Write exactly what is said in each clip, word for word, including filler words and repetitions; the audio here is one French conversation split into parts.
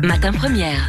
Matin Première.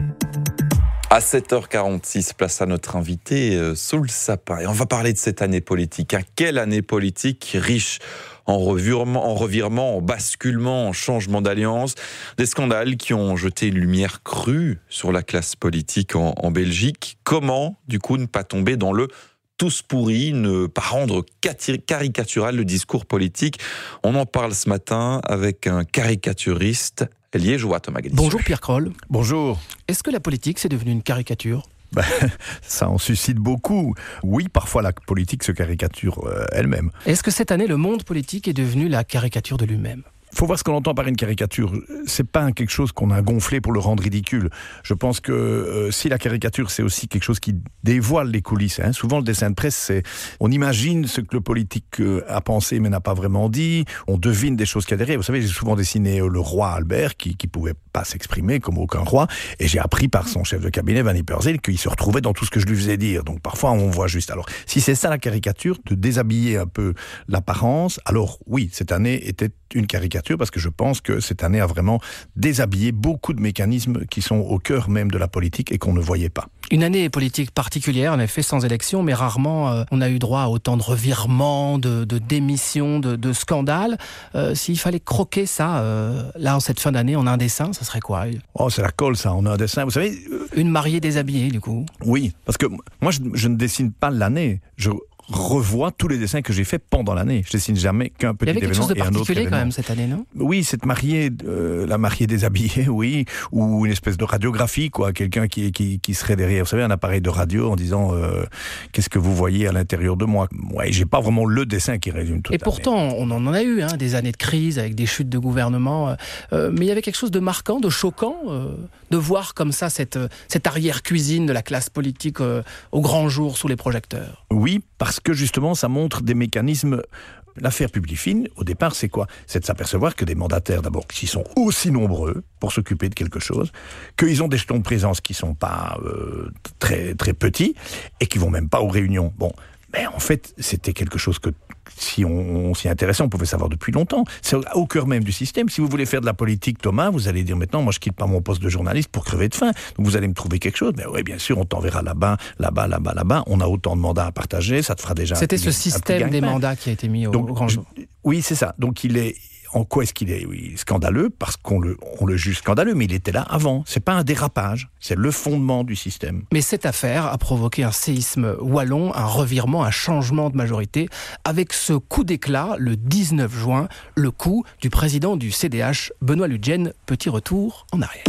À sept heures quarante-six, place à notre invité euh, sous le sapin. Et on va parler de cette année politique. Hein. Quelle année politique riche en revirements, en revirements, en basculements, en changements d'alliance. Des scandales qui ont jeté une lumière crue sur la classe politique en, en Belgique. Comment, du coup, ne pas tomber dans le tous pourris, ne pas rendre caricatural le discours politique? On en parle ce matin avec un caricaturiste liégeois, Thomas Gallissieu. Bonjour Pierre Kroll. Bonjour. Est-ce que la politique, c'est devenu une caricature ? Ben, ça en suscite beaucoup. Oui, parfois la politique se caricature euh, elle-même. Est-ce que cette année, le monde politique est devenu la caricature de lui-même ? Il faut voir ce qu'on entend par une caricature. C'est pas quelque chose qu'on a gonflé pour le rendre ridicule. Je pense que euh, si la caricature, c'est aussi quelque chose qui dévoile les coulisses. Hein. Souvent, le dessin de presse, c'est on imagine ce que le politique euh, a pensé mais n'a pas vraiment dit. On devine des choses qu'il y a derrière. Vous savez, j'ai souvent dessiné euh, le roi Albert qui qui pouvait pas s'exprimer comme aucun roi, et j'ai appris par son chef de cabinet, Van Ypersele, qu'il se retrouvait dans tout ce que je lui faisais dire. Donc parfois, on voit juste. Alors, si c'est ça la caricature, de déshabiller un peu l'apparence, alors oui, cette année était une caricature, parce que je pense que cette année a vraiment déshabillé beaucoup de mécanismes qui sont au cœur même de la politique et qu'on ne voyait pas. Une année politique particulière, en effet, sans élection, mais rarement euh, on a eu droit à autant de revirements, de, de démissions, de, de scandales. Euh, s'il fallait croquer ça, euh, là, en cette fin d'année, on a un dessin, ça serait quoi ? Oh, c'est la colle, ça, on a un dessin. Vous savez... Euh... Une mariée déshabillée, du coup. Oui, parce que moi, je, je ne dessine pas l'année. Je revois tous les dessins que j'ai faits pendant l'année. Je dessine jamais qu'un petit événement et un autre événement. Il y avait quelque chose de particulier quand même cette année, non ? Oui, cette mariée, euh, la mariée déshabillée, oui, ou une espèce de radiographie, quoi, quelqu'un qui, qui, qui serait derrière, vous savez, un appareil de radio en disant euh, qu'est-ce que vous voyez à l'intérieur de moi. Ouais, j'ai pas vraiment le dessin qui résume tout. Et pourtant, on en a eu, hein, des années de crise avec des chutes de gouvernement, euh, mais il y avait quelque chose de marquant, de choquant, euh, de voir comme ça cette, cette arrière-cuisine de la classe politique euh, au grand jour sous les projecteurs. Oui, parce que justement, ça montre des mécanismes. L'affaire Publifine, au départ, c'est quoi ? C'est de s'apercevoir que des mandataires, d'abord, qui sont aussi nombreux pour s'occuper de quelque chose, qu'ils ont des jetons de présence qui sont pas euh, très très petits et qui vont même pas aux réunions. Bon, mais en fait, c'était quelque chose que si on, on s'y intéressait, on pouvait savoir depuis longtemps. C'est au cœur même du système. Si vous voulez faire de la politique, Thomas, vous allez dire maintenant, moi je quitte pas mon poste de journaliste pour crever de faim. Donc vous allez me trouver quelque chose. Mais oui, bien sûr, on t'enverra là-bas, là-bas, là-bas, là-bas. On a autant de mandats à partager, ça te fera déjà... C'était un, ce système des mandats qui a été mis au, Donc, au grand jour. Je, oui, c'est ça. Donc il est... En quoi est-ce qu'il est oui, scandaleux ? Parce qu'on le, on le juge scandaleux, mais il était là avant. C'est pas un dérapage, c'est le fondement du système. Mais cette affaire a provoqué un séisme wallon, un revirement, un changement de majorité, avec ce coup d'éclat le dix-neuf juin, le coup du président du C D H, Benoît Ludgen. Petit retour en arrière.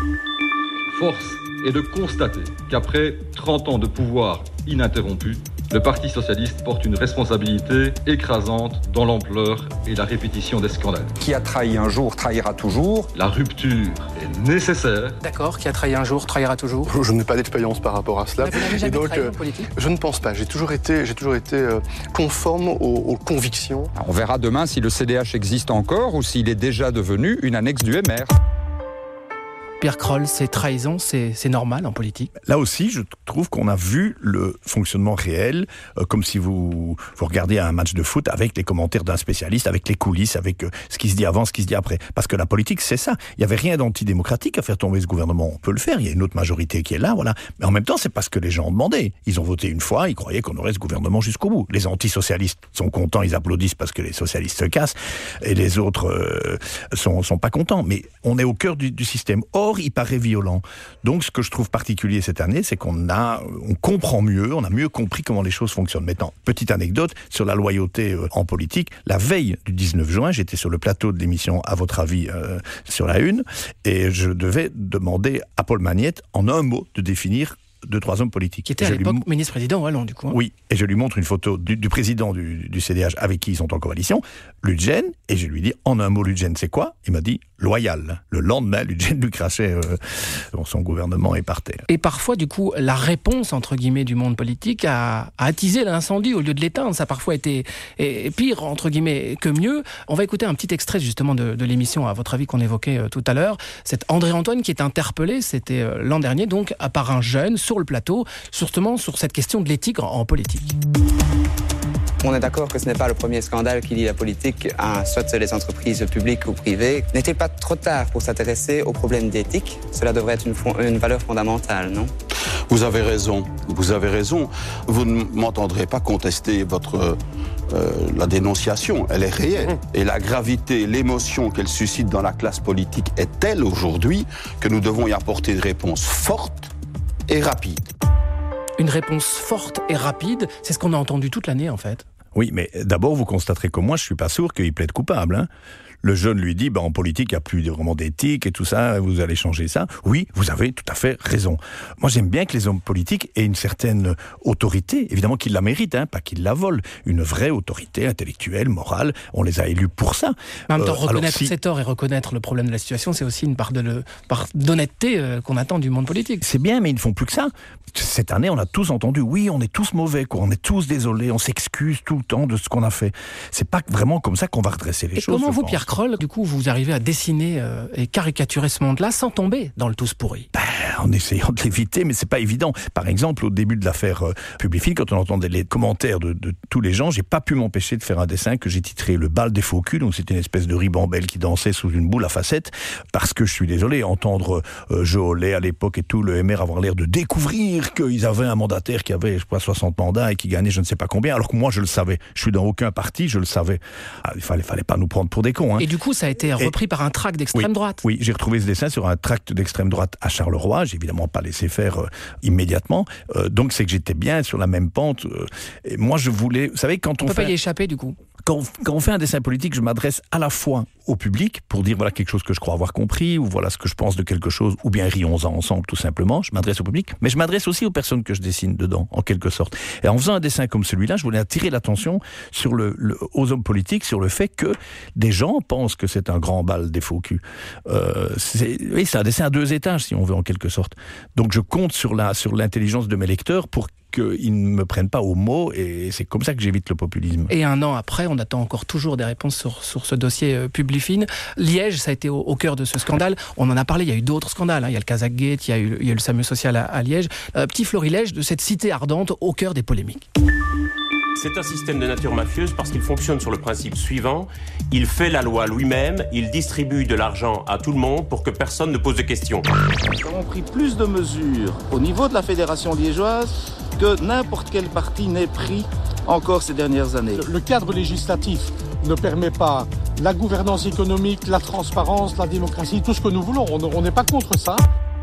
Force est de constater qu'après trente ans de pouvoir ininterrompu, le Parti socialiste porte une responsabilité écrasante dans l'ampleur et la répétition des scandales. Qui a trahi un jour trahira toujours. La rupture est nécessaire. D'accord, qui a trahi un jour trahira toujours. Je n'ai pas d'expérience par rapport à cela. Vous n'avez jamais donc, trahi euh, en politique ? Je ne pense pas. J'ai toujours été, j'ai toujours été euh, conforme aux, aux convictions. On verra demain si le C D H existe encore ou s'il est déjà devenu une annexe du M R. Pierre Kroll, ces trahisons, c'est, c'est normal en politique ? Là aussi, je trouve qu'on a vu le fonctionnement réel, euh, comme si vous, vous regardiez un match de foot avec les commentaires d'un spécialiste, avec les coulisses, avec euh, ce qui se dit avant, ce qui se dit après. Parce que la politique, c'est ça. Il n'y avait rien d'antidémocratique à faire tomber ce gouvernement. On peut le faire, il y a une autre majorité qui est là, voilà. Mais en même temps, c'est parce que les gens ont demandé. Ils ont voté une fois, ils croyaient qu'on aurait ce gouvernement jusqu'au bout. Les antisocialistes sont contents, ils applaudissent parce que les socialistes se cassent, et les autres euh, sont, sont pas contents. Mais on est au cœur du, du système. Or, il paraît violent. Donc, ce que je trouve particulier cette année, c'est qu'on a, on comprend mieux, on a mieux compris comment les choses fonctionnent. Maintenant, petite anecdote sur la loyauté euh, en politique. La veille du dix-neuf juin, j'étais sur le plateau de l'émission À votre avis euh, sur la Une, et je devais demander à Paul Magnette, en un mot, de définir deux, trois hommes politiques. Qui était à l'époque lui... ministre-président wallon, du coup. Hein. Oui, et je lui montre une photo du, du président du, du C D H avec qui ils sont en coalition, Ludgen, et je lui dis, en un mot, Ludgen, c'est quoi ? Il m'a dit, loyal. Le lendemain, Ludgen lui crachait euh, son gouvernement et partait. Et parfois, du coup, la réponse, entre guillemets, du monde politique a, a attisé l'incendie au lieu de l'éteindre. Ça a parfois été et, et pire, entre guillemets, que mieux. On va écouter un petit extrait, justement, de, de l'émission, à votre avis, qu'on évoquait euh, tout à l'heure. C'est André-Antoine qui est interpellé, c'était euh, l'an dernier, donc, par un jeune, sur le plateau, justement, sur cette question de l'éthique en, en politique. On est d'accord que ce n'est pas le premier scandale qui lie la politique à soit les entreprises publiques ou privées. N'est-il pas trop tard pour s'intéresser aux problèmes d'éthique ? Cela devrait être une, fond- une valeur fondamentale, non ? Vous avez raison, vous avez raison. Vous ne m'entendrez pas contester votre... Euh, la dénonciation, elle est réelle. Et la gravité, l'émotion qu'elle suscite dans la classe politique est telle aujourd'hui que nous devons y apporter une réponse forte et rapide. Une réponse forte et rapide, c'est ce qu'on a entendu toute l'année en fait. Oui, mais d'abord, vous constaterez comme moi, je suis pas sourd qu'il plaide coupable. Hein. Le jeune lui dit, bah, en politique, il n'y a plus vraiment d'éthique et tout ça, vous allez changer ça. Oui, vous avez tout à fait raison. Moi, j'aime bien que les hommes politiques aient une certaine autorité, évidemment qu'ils la méritent, hein, pas qu'ils la volent. Une vraie autorité intellectuelle, morale, on les a élus pour ça. En même temps, Euh, reconnaître si... ses torts et reconnaître le problème de la situation, c'est aussi une part, de le... part d'honnêteté euh, qu'on attend du monde politique. C'est bien, mais ils ne font plus que ça. Cette année, on a tous entendu, oui, on est tous mauvais, quoi. On est tous désolés, on s'excuse tout le temps de ce qu'on a fait. C'est pas vraiment comme ça qu'on va redresser les et choses. comment vous, pense. Pierre Kroll, du coup, vous arrivez à dessiner euh, et caricaturer ce monde-là sans tomber dans le tous pourri? Ben, en essayant de l'éviter, mais c'est pas évident. Par exemple, au début de l'affaire euh, Publifil, quand on entendait les commentaires de, de tous les gens, j'ai pas pu m'empêcher de faire un dessin que j'ai titré Le bal des faux culs. Donc c'était une espèce de ribambelle qui dansait sous une boule à facettes, parce que je suis désolé, entendre euh, Jolet à l'époque et tout, le M R avoir l'air de découvrir qu'ils avaient un mandataire qui avait, je crois, soixante mandats et qui gagnait je ne sais pas combien, alors que moi je le savais. Je suis dans aucun parti, je le savais. Ah, il fallait, fallait pas nous prendre pour des cons. Hein. Et du coup, ça a été repris et... par un tract d'extrême oui, droite. Oui, j'ai retrouvé ce dessin sur un tract d'extrême droite à Charleroi. J'ai évidemment pas laissé faire euh, immédiatement. Euh, donc c'est que j'étais bien sur la même pente. Euh, et moi, je voulais... Vous savez, quand on, on peut fait... pas y échapper, du coup. Quand, quand on fait un dessin politique, je m'adresse à la fois au public pour dire voilà quelque chose que je crois avoir compris, ou voilà ce que je pense de quelque chose, ou bien rions-en ensemble tout simplement. Je m'adresse au public, mais je m'adresse aussi aux personnes que je dessine dedans, en quelque sorte. Et en faisant un dessin comme celui-là, je voulais attirer l'attention sur le, le, aux hommes politiques, sur le fait que des gens pensent que c'est un grand bal des faux culs. Euh, c'est, oui, c'est un dessin à deux étages, si on veut, en quelque sorte. Donc je compte sur la, sur l'intelligence de mes lecteurs pour qu'ils ne me prennent pas au mot, et c'est comme ça que j'évite le populisme. Et un an après, on attend encore toujours des réponses sur, sur ce dossier euh, Publifin. Liège, ça a été au, au cœur de ce scandale. On en a parlé, il y a eu d'autres scandales. Hein. Il y a le Kazakh-Gate, il y a eu, il y a eu le SAMU social à, à Liège. Euh, petit florilège de cette cité ardente au cœur des polémiques. C'est un système de nature mafieuse parce qu'il fonctionne sur le principe suivant. Il fait la loi lui-même, il distribue de l'argent à tout le monde pour que personne ne pose de questions. Nous avons pris plus de mesures au niveau de la fédération liégeoise que n'importe quel parti n'ait pris encore ces dernières années. Le cadre législatif ne permet pas la gouvernance économique, la transparence, la démocratie, tout ce que nous voulons. On n'est pas contre ça.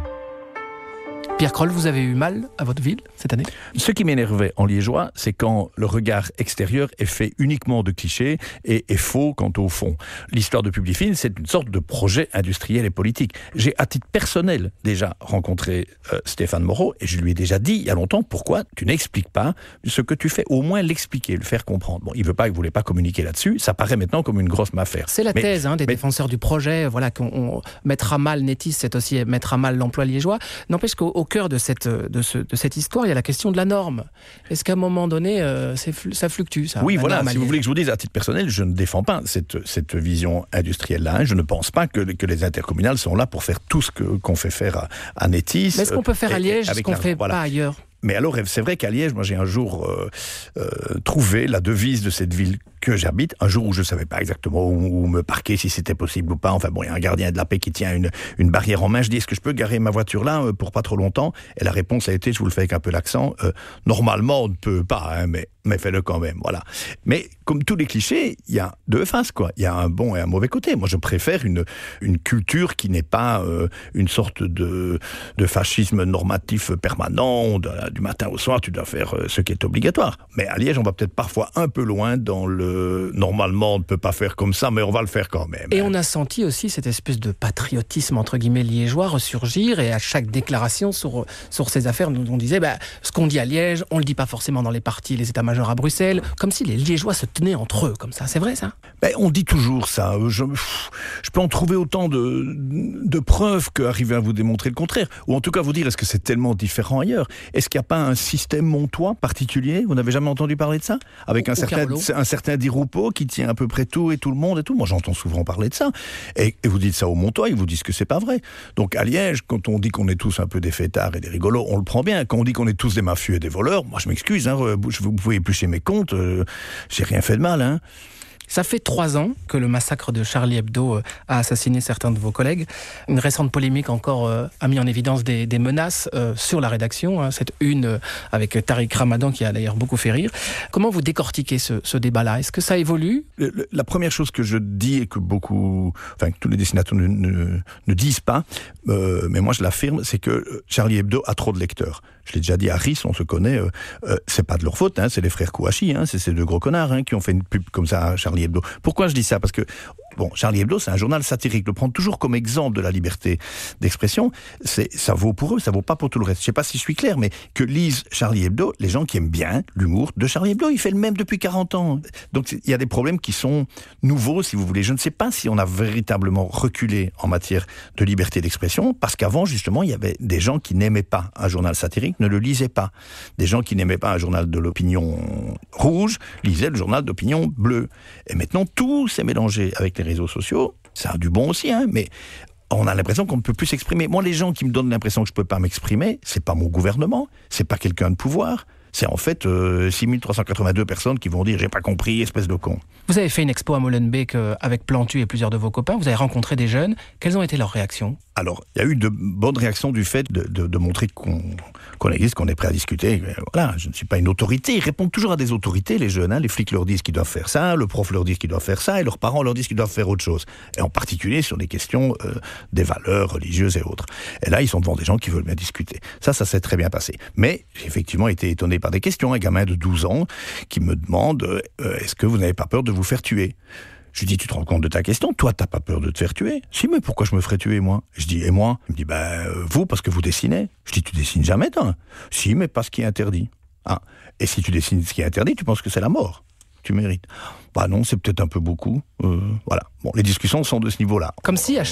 Pierre Kroll, vous avez eu mal à votre ville cette année ? Ce qui m'énervait en liégeois, c'est quand le regard extérieur est fait uniquement de clichés et est faux quant au fond. L'histoire de Publifin, c'est une sorte de projet industriel et politique. J'ai, à titre personnel, déjà rencontré euh, Stéphane Moreau, et je lui ai déjà dit il y a longtemps, pourquoi tu n'expliques pas ce que tu fais, au moins l'expliquer, le faire comprendre. Bon, il veut pas, il voulait pas communiquer là-dessus, ça paraît maintenant comme une grosse affaire. C'est la mais, thèse hein, des mais... défenseurs du projet, voilà, qu'on on mettra mal Netis, c'est aussi mettre à mal l'emploi liégeois. N'empêche qu'au au cœur de cette, de, ce, de cette histoire, il y a la question de la norme. Est-ce qu'à un moment donné, euh, c'est, ça fluctue, ça ? Oui, voilà, si alliée. vous voulez que je vous dise, à titre personnel, je ne défends pas cette, cette vision industrielle-là. Hein. Je ne pense pas que, que les intercommunales sont là pour faire tout ce que, qu'on fait faire à, à Netis. Mais est-ce qu'on peut faire à Liège ce qu'on ne fait voilà. pas ailleurs ? Mais alors, c'est vrai qu'à Liège, moi j'ai un jour euh, euh, trouvé la devise de cette ville que j'habite, un jour où je ne savais pas exactement où, où me parquer, si c'était possible ou pas. Enfin bon, il y a un gardien de la paix qui tient une, une barrière en main. Je dis, est-ce que je peux garer ma voiture là euh, pour pas trop longtemps ? Et la réponse a été, je vous le fais avec un peu l'accent, euh, normalement on ne peut pas, hein, mais, mais fais-le quand même, voilà. Mais comme tous les clichés, il y a deux faces, quoi. Il y a un bon et un mauvais côté. Moi je préfère une, une culture qui n'est pas euh, une sorte de, de fascisme normatif permanent, de, du matin au soir, tu dois faire ce qui est obligatoire. Mais à Liège, on va peut-être parfois un peu loin dans le... Normalement, on ne peut pas faire comme ça, mais on va le faire quand même. Et on a senti aussi cette espèce de patriotisme, entre guillemets, liégeois ressurgir, et à chaque déclaration sur, sur ces affaires, nous, on disait, bah, ce qu'on dit à Liège, on ne le dit pas forcément dans les partis, les états-majors à Bruxelles, comme si les Liégeois se tenaient entre eux, comme ça. C'est vrai, ça ? Ben, on dit toujours ça. Je, je peux en trouver autant de, de preuves qu'arriver à vous démontrer le contraire. Ou en tout cas vous dire, est-ce que c'est tellement différent ailleurs ? Est-ce qu'il n'y a pas un système montois particulier ? Vous n'avez jamais entendu parler de ça ? Avec un certain, un certain Di Rupo qui tient à peu près tout et tout le monde et tout. Moi, j'entends souvent parler de ça. Et, et vous dites ça au Montois, ils vous disent que c'est pas vrai. Donc, à Liège, quand on dit qu'on est tous un peu des fêtards et des rigolos, on le prend bien. Quand on dit qu'on est tous des mafieux et des voleurs, moi, je m'excuse, hein, vous pouvez éplucher mes comptes, euh, j'ai rien fait de mal, hein. Ça fait trois ans que le massacre de Charlie Hebdo a assassiné certains de vos collègues. Une récente polémique encore euh, a mis en évidence des, des menaces euh, sur la rédaction. Hein, cette une euh, avec Tariq Ramadan qui a d'ailleurs beaucoup fait rire. Comment vous décortiquez ce, ce débat-là ? Est-ce que ça évolue ? le, le, La première chose que je dis et que beaucoup, enfin que tous les dessinateurs ne, ne, ne disent pas, euh, mais moi je l'affirme, c'est que Charlie Hebdo a trop de lecteurs. Je l'ai déjà dit à Riss, on se connaît, euh, euh, c'est pas de leur faute, hein, c'est les frères Kouachi, hein, c'est ces deux gros connards hein, qui ont fait une pub comme ça à Charlie Hebdo. Pourquoi je dis ça ? Parce que, bon, Charlie Hebdo, c'est un journal satirique. Le prendre toujours comme exemple de la liberté d'expression, c'est, ça vaut pour eux, ça vaut pas pour tout le reste. Je sais pas si je suis clair, mais que lisent Charlie Hebdo, les gens qui aiment bien l'humour de Charlie Hebdo, il fait le même depuis quarante ans. Donc, il y a des problèmes qui sont nouveaux, si vous voulez. Je ne sais pas si on a véritablement reculé en matière de liberté d'expression, parce qu'avant, justement, il y avait des gens qui n'aimaient pas un journal satirique, ne le lisaient pas. Des gens qui n'aimaient pas un journal de l'opinion rouge, lisaient le journal d'opinion bleue. Et maintenant, tout s'est mélangé avec les réseaux sociaux. Ça a du bon aussi, hein, mais on a l'impression qu'on ne peut plus s'exprimer. Moi, les gens qui me donnent l'impression que je ne peux pas m'exprimer, c'est pas mon gouvernement, c'est pas quelqu'un de pouvoir. C'est en fait euh, six mille trois cent quatre-vingt-deux personnes qui vont dire « j'ai pas compris, espèce de con ». Vous avez fait une expo à Molenbeek euh, avec Plantu et plusieurs de vos copains. Vous avez rencontré des jeunes. Quelles ont été leurs réactions ? Alors, il y a eu de bonnes réactions du fait de, de, de montrer qu'on, qu'on existe, qu'on est prêt à discuter. Voilà, je ne suis pas une autorité. Ils répondent toujours à des autorités, les jeunes. Hein. Les flics leur disent qu'ils doivent faire ça, le prof leur dit qu'ils doivent faire ça, et leurs parents leur disent qu'ils doivent faire autre chose. Et en particulier sur les questions euh, des valeurs religieuses et autres. Et là, ils sont devant des gens qui veulent bien discuter. Ça, ça s'est très bien passé. Mais j'ai effectivement été étonné par des questions. Un gamin de douze ans qui me demande euh, « Est-ce que vous n'avez pas peur de vous faire tuer ?» Je lui dis, tu te rends compte de ta question ? Toi, t'as pas peur de te faire tuer ? Si, mais pourquoi je me ferais tuer, moi ? Je dis, et moi ? Il me dit, ben, euh, vous, parce que vous dessinez. Je dis, tu dessines jamais, toi ? Si, mais pas ce qui est interdit. Ah. Et si tu dessines ce qui est interdit, tu penses que c'est la mort ? Tu mérites. Bah non, c'est peut-être un peu beaucoup. Euh, voilà. Bon, les discussions sont de ce niveau-là. Comme si à